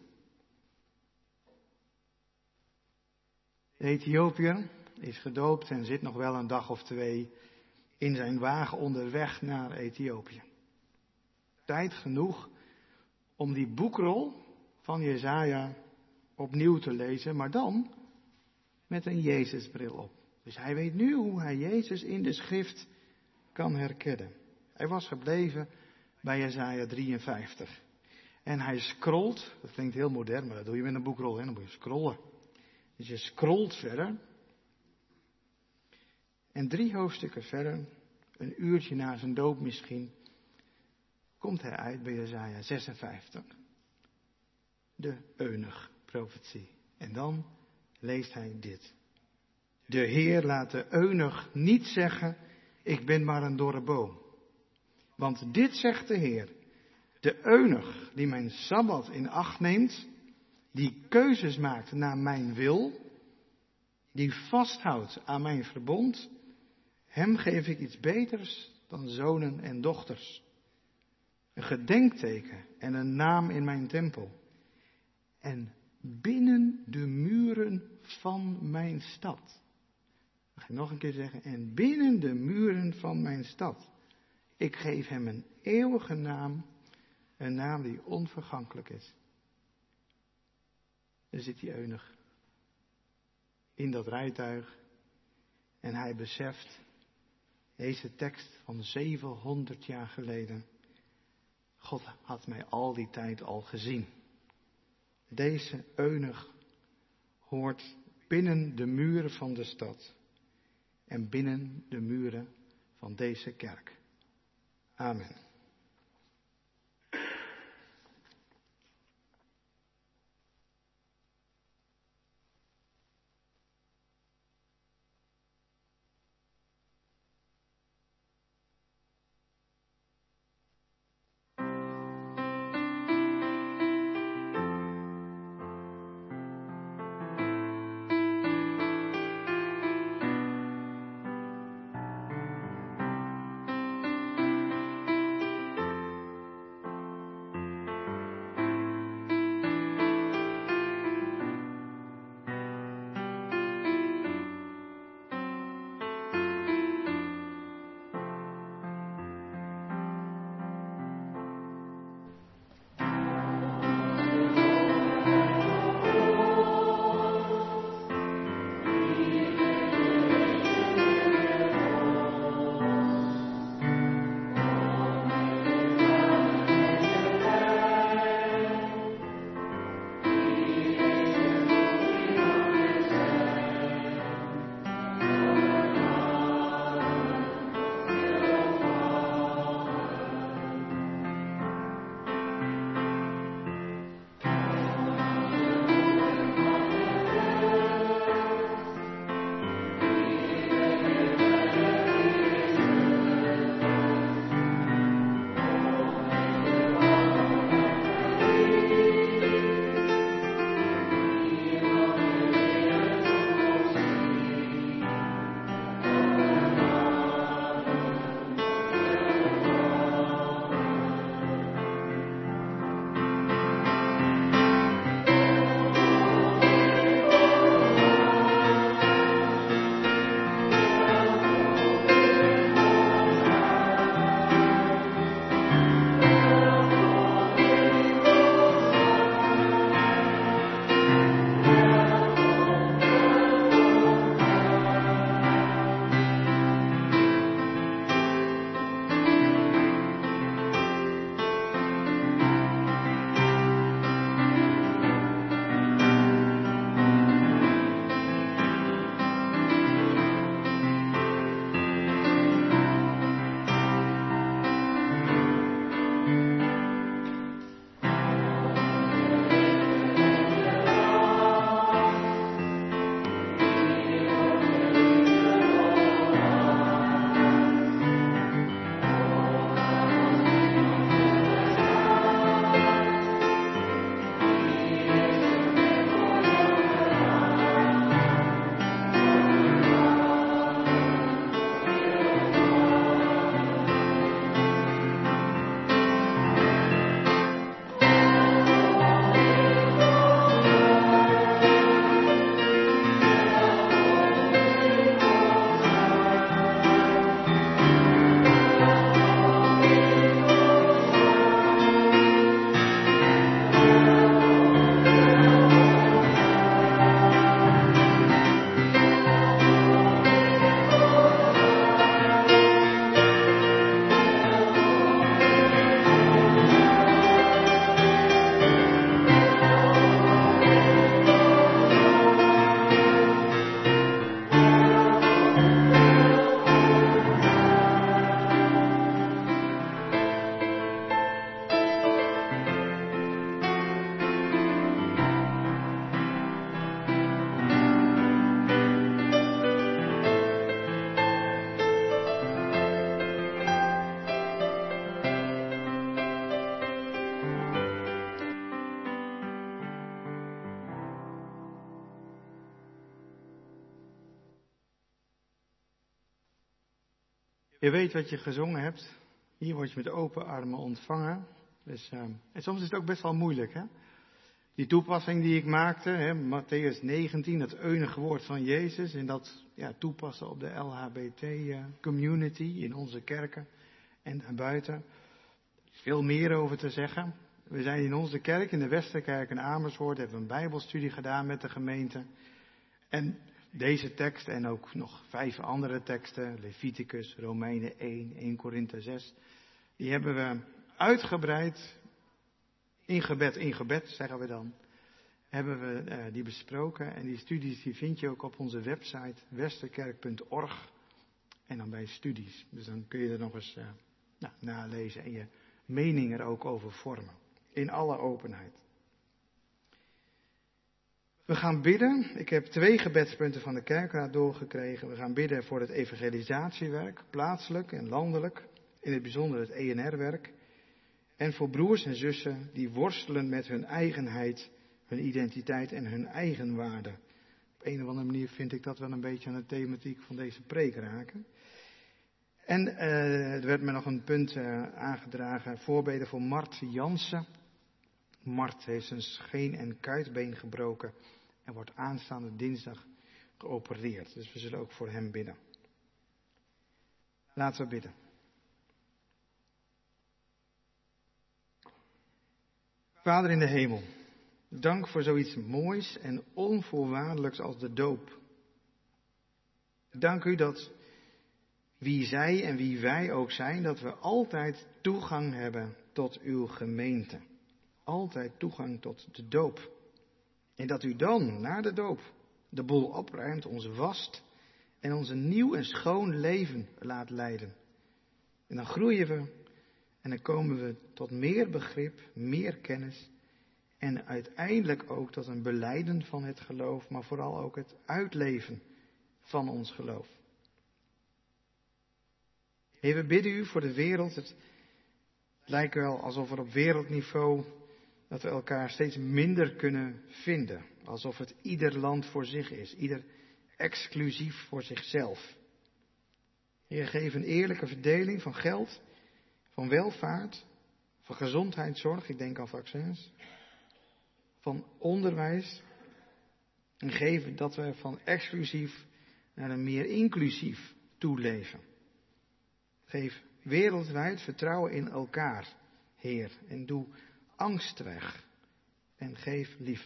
De Ethiopiër is gedoopt en zit nog wel een dag of twee in zijn wagen onderweg naar Ethiopië. Tijd genoeg om die boekrol van Jesaja opnieuw te lezen, maar dan met een Jezusbril op. Dus hij weet nu hoe hij Jezus in de schrift kan herkennen. Hij was gebleven bij Jesaja drieënvijftig. En hij scrolt, dat klinkt heel modern, maar dat doe je met een boekrol, hè? Dan moet je scrollen. Dus je scrolt verder. En drie hoofdstukken verder, een uurtje na zijn doop misschien, komt hij uit bij Jesaja zesenvijftig. De eunuch-profetie. En dan leest hij dit. De Heer laat de eunuch niet zeggen, ik ben maar een dorre boom. Want dit zegt de Heer, de eunuch die mijn Sabbat in acht neemt, die keuzes maakt naar mijn wil, die vasthoudt aan mijn verbond, hem geef ik iets beters dan zonen en dochters. Een gedenkteken en een naam in mijn tempel. En binnen de muren van mijn stad. Mag ik nog een keer zeggen? En binnen de muren van mijn stad. Ik geef hem een eeuwige naam. Een naam die onvergankelijk is. Daar zit die eunuch. In dat rijtuig. En hij beseft. Deze tekst van zevenhonderd jaar geleden. God had mij al die tijd al gezien. Deze eunuch hoort binnen de muren van de stad. En binnen de muren van deze kerk. Amen. Je weet wat je gezongen hebt. Hier word je met open armen ontvangen. Dus, uh, en soms is het ook best wel moeilijk, hè? Die toepassing die ik maakte, hè, Mattheüs negentien, dat eunige woord van Jezus, en dat ja, toepassen op de L H B T-community in onze kerken en daarbuiten. Er is veel meer over te zeggen. We zijn in onze kerk, in de Westerkerk in Amersfoort, hebben een bijbelstudie gedaan met de gemeente. En deze tekst en ook nog vijf andere teksten, Leviticus, Romeinen één, Eerste Korinthe zes, die hebben we uitgebreid in gebed, in gebed zeggen we dan, hebben we uh, die besproken. En die studies die vind je ook op onze website westerkerk punt org en dan bij studies. Dus dan kun je er nog eens uh, nou, nalezen en je mening er ook over vormen. In alle openheid. We gaan bidden. Ik heb twee gebedspunten van de kerkraad doorgekregen. We gaan bidden voor het evangelisatiewerk, plaatselijk en landelijk. In het bijzonder het E N R-werk. En voor broers en zussen die worstelen met hun eigenheid, hun identiteit en hun eigenwaarde. Op een of andere manier vind ik dat wel een beetje aan de thematiek van deze preek raken. En uh, er werd me nog een punt uh, aangedragen. Voorbeden voor Mart Jansen. Mart heeft zijn scheen- en kuitbeen gebroken en wordt aanstaande dinsdag geopereerd. Dus we zullen ook voor hem bidden. Laten we bidden. Vader in de hemel, dank voor zoiets moois en onvoorwaardelijks als de doop. Dank u dat wie zij en wie wij ook zijn, dat we altijd toegang hebben tot uw gemeente. Altijd toegang tot de doop. En dat u dan, na de doop, de boel opruimt, ons wast en ons een nieuw en schoon leven laat leiden. En dan groeien we en dan komen we tot meer begrip, meer kennis en uiteindelijk ook tot een belijden van het geloof, maar vooral ook het uitleven van ons geloof. Heer, we bidden u voor de wereld. Het lijkt wel alsof er op wereldniveau dat we elkaar steeds minder kunnen vinden. Alsof het ieder land voor zich is. Ieder exclusief voor zichzelf. Heer, geef een eerlijke verdeling van geld, van welvaart, van gezondheidszorg. Ik denk aan vaccins. Van onderwijs. En geef dat we van exclusief naar een meer inclusief toeleven. Geef wereldwijd vertrouwen in elkaar, Heer. En doe angst weg. En geef liefde.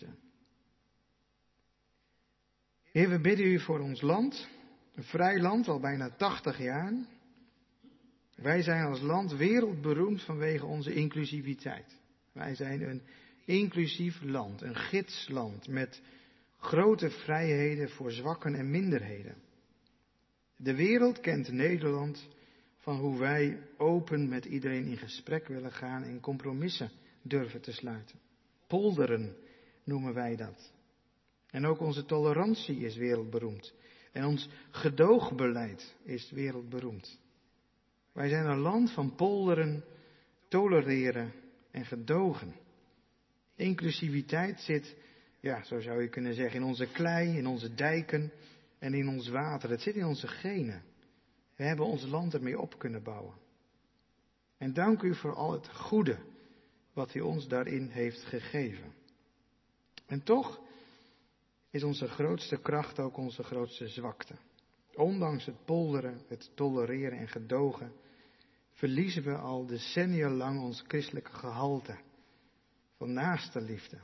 Heer, we bidden u voor ons land. Een vrij land, al bijna tachtig jaar. Wij zijn als land wereldberoemd vanwege onze inclusiviteit. Wij zijn een inclusief land, een gidsland met grote vrijheden voor zwakken en minderheden. De wereld kent Nederland van hoe wij open met iedereen in gesprek willen gaan en compromissen durven te sluiten. Polderen noemen wij dat. En ook onze tolerantie is wereldberoemd. En ons gedoogbeleid is wereldberoemd. Wij zijn een land van polderen, tolereren en gedogen. Inclusiviteit zit, ja, zo zou je kunnen zeggen, in onze klei, in onze dijken en in ons water. Het zit in onze genen. We hebben ons land ermee op kunnen bouwen. En dank u voor al het goede wat u ons daarin heeft gegeven. En toch is onze grootste kracht ook onze grootste zwakte. Ondanks het polderen, het tolereren en gedogen, verliezen we al decennia lang ons christelijke gehalte van naaste liefde.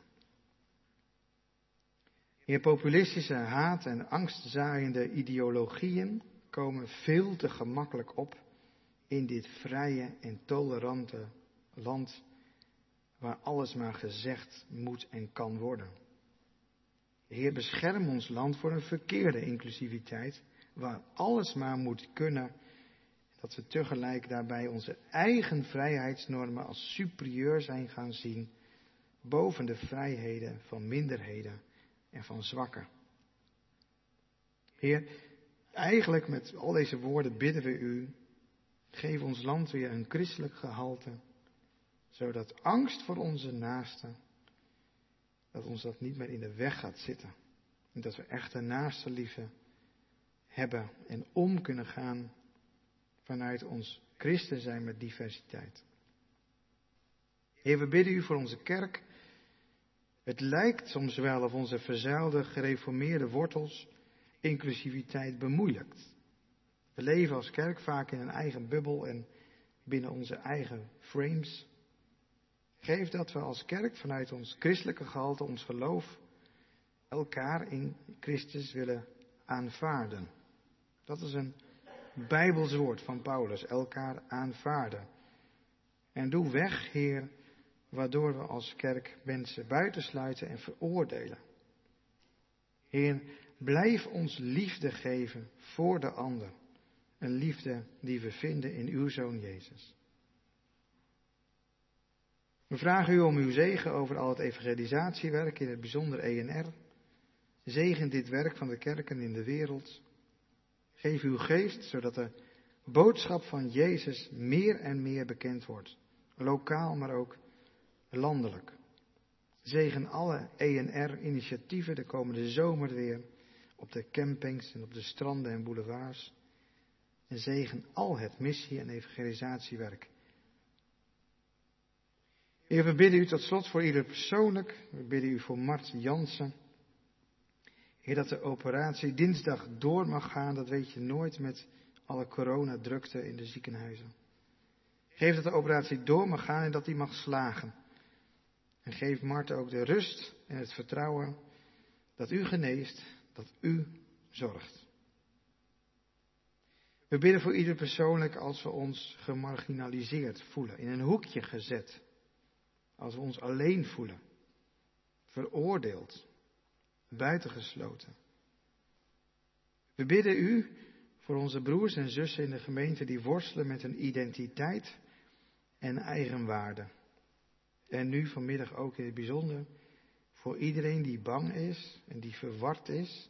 Heer, populistische haat en angstzaaiende ideologieën komen veel te gemakkelijk op in dit vrije en tolerante land waar alles maar gezegd moet en kan worden. Heer, bescherm ons land voor een verkeerde inclusiviteit waar alles maar moet kunnen, dat we tegelijk daarbij onze eigen vrijheidsnormen als superieur zijn gaan zien boven de vrijheden van minderheden en van zwakken. Heer, eigenlijk met al deze woorden bidden we u, geef ons land weer een christelijk gehalte, zodat angst voor onze naasten, dat ons dat niet meer in de weg gaat zitten. En dat we echt een naaste liefde hebben en om kunnen gaan vanuit ons christen zijn met diversiteit. Heer, we bidden u voor onze kerk. Het lijkt soms wel of onze verzuilde, gereformeerde wortels inclusiviteit bemoeilijkt. We leven als kerk vaak in een eigen bubbel en binnen onze eigen frames. Geef dat we als kerk vanuit ons christelijke gehalte, ons geloof, elkaar in Christus willen aanvaarden. Dat is een Bijbels woord van Paulus, elkaar aanvaarden. En doe weg, Heer, waardoor we als kerk mensen buitensluiten en veroordelen. Heer, blijf ons liefde geven voor de ander. Een liefde die we vinden in uw Zoon Jezus. We vragen u om uw zegen over al het evangelisatiewerk, in het bijzonder E N R. Zegen dit werk van de kerken in de wereld. Geef uw geest, zodat de boodschap van Jezus meer en meer bekend wordt. Lokaal, maar ook landelijk. Zegen alle E N R-initiatieven de komende zomer weer op de campings en op de stranden en boulevards. En zegen al het missie- en evangelisatiewerk. Heer, we bidden u tot slot voor ieder persoonlijk. We bidden u voor Mart Jansen. Heer, dat de operatie dinsdag door mag gaan, dat weet je nooit met alle coronadrukte in de ziekenhuizen. Geef dat de operatie door mag gaan en dat die mag slagen. En geef Mart ook de rust en het vertrouwen dat u geneest, dat u zorgt. We bidden voor ieder persoonlijk als we ons gemarginaliseerd voelen, in een hoekje gezet. Als we ons alleen voelen, veroordeeld, buitengesloten. We bidden u voor onze broers en zussen in de gemeente die worstelen met hun identiteit en eigenwaarde. En nu vanmiddag ook in het bijzonder voor iedereen die bang is en die verward is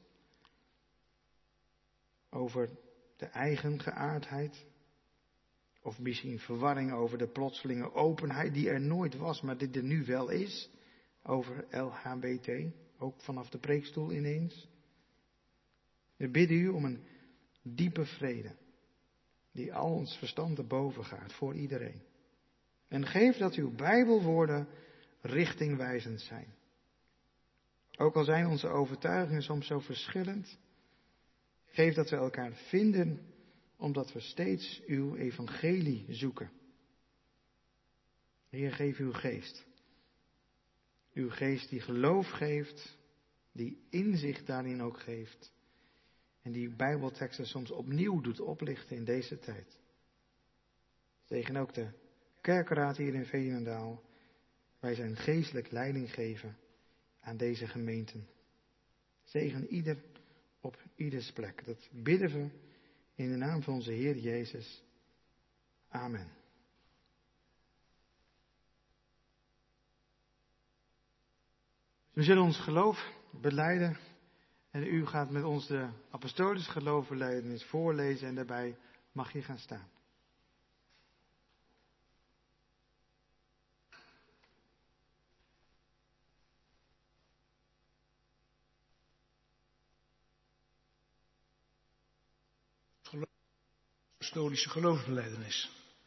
over de eigen geaardheid. Of misschien verwarring over de plotselinge openheid die er nooit was, maar die er nu wel is. Over L H B T, ook vanaf de preekstoel ineens. We bidden u om een diepe vrede, die al ons verstand erboven gaat, voor iedereen. En geef dat uw Bijbelwoorden richtingwijzend zijn. Ook al zijn onze overtuigingen soms zo verschillend, geef dat we elkaar vinden, omdat we steeds uw evangelie zoeken. Heer, geef uw geest. Uw geest die geloof geeft, die inzicht daarin ook geeft. En die Bijbelteksten soms opnieuw doet oplichten in deze tijd. Zegen ook de kerkenraad hier in Veenendaal. Wij zijn geestelijk leiding geven aan deze gemeenten. Zegen ieder op ieders plek. Dat bidden we in de naam van onze Heer Jezus. Amen. We zullen ons geloof belijden. En u gaat met ons de apostolische geloofbelijdenis voorlezen en daarbij mag je gaan staan. Apostolische geloofsbelijdenis.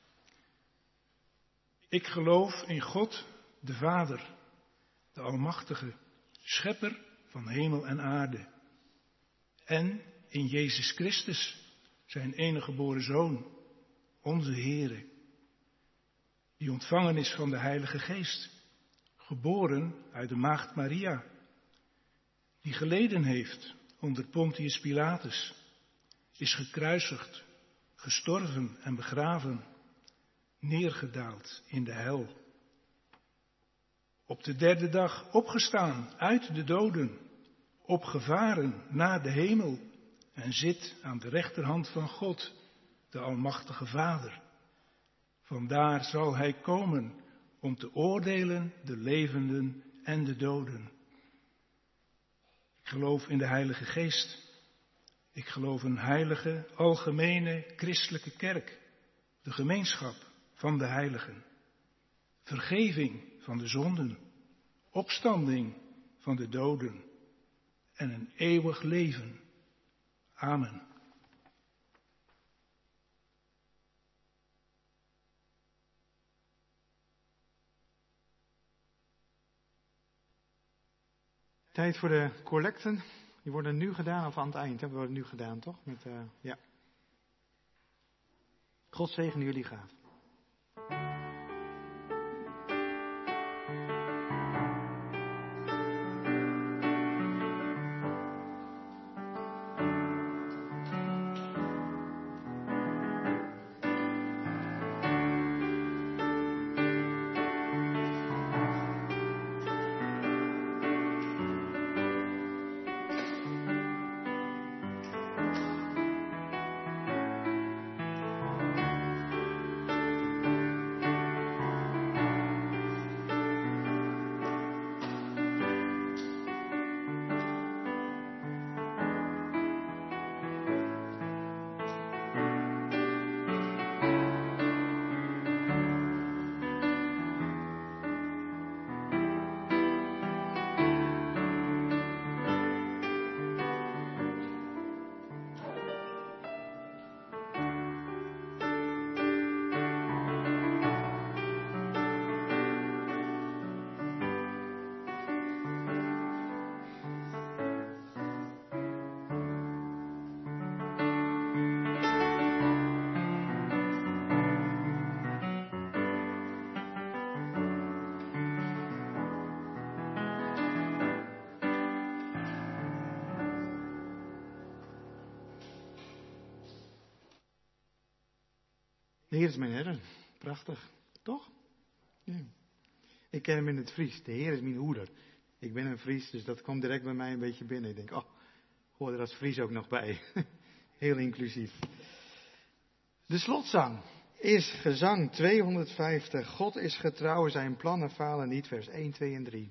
Ik geloof in God, de Vader, de Almachtige, Schepper van hemel en aarde. En in Jezus Christus, zijn enige geboren Zoon, onze Heere, die ontvangen is van de Heilige Geest, geboren uit de maagd Maria, die geleden heeft onder Pontius Pilatus, is gekruisigd, gestorven en begraven, neergedaald in de hel. Op de derde dag opgestaan uit de doden, opgevaren naar de hemel en zit aan de rechterhand van God, de Almachtige Vader. Vandaar zal hij komen om te oordelen de levenden en de doden. Ik geloof in de Heilige Geest. Ik geloof een heilige, algemene, christelijke kerk, de gemeenschap van de heiligen, vergeving van de zonden, opstanding van de doden en een eeuwig leven. Amen. Tijd voor de collecten. Die worden nu gedaan of aan het eind? Hè? Die worden nu gedaan, toch? Met, uh, ja. God zegen jullie gaaf. De Heer is mijn herder. Prachtig. Toch? Ja. Ik ken hem in het Fries. De Heer is mijn hoeder. Ik ben een Fries, dus dat komt direct bij mij een beetje binnen. Ik denk, oh, hoor er als Fries ook nog bij. Heel inclusief. De slotzang is gezang tweehonderdvijftig. God is getrouw, zijn plannen falen niet. Vers één, twee en drie.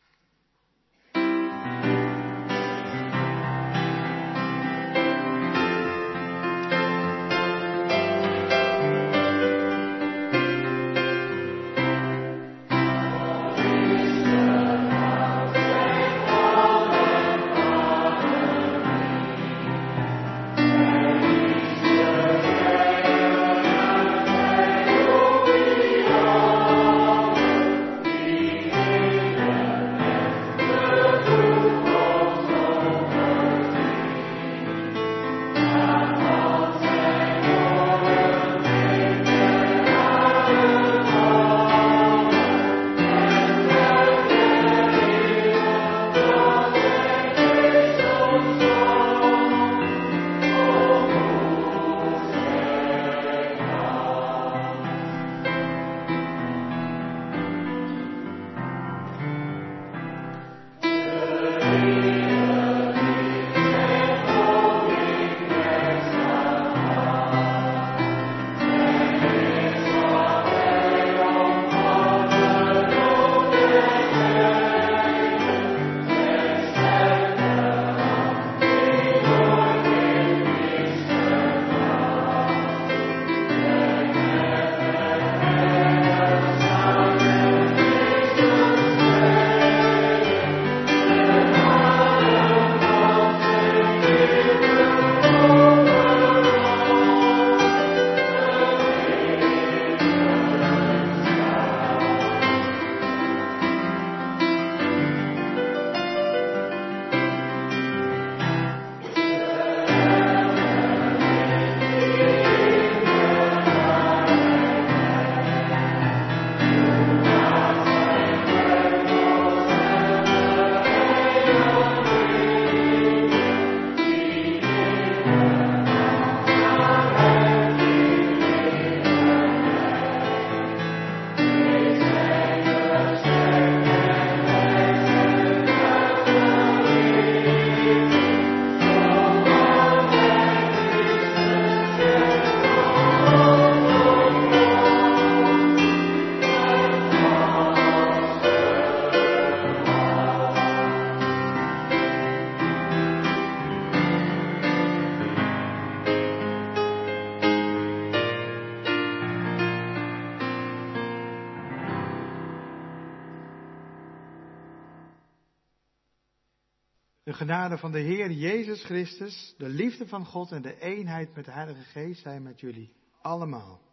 De genade van de Heer Jezus Christus, de liefde van God en de eenheid met de Heilige Geest zijn met jullie allemaal.